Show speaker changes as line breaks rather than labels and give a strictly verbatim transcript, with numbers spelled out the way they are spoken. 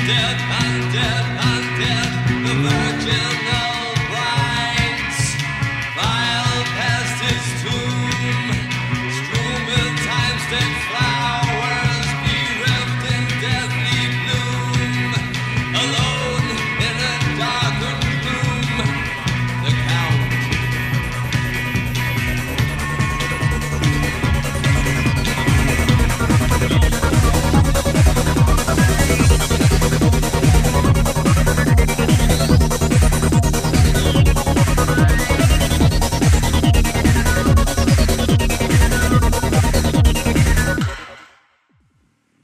dead, I'm dead, I'm dead. The virginal brides file past his tomb, strewn with time-stained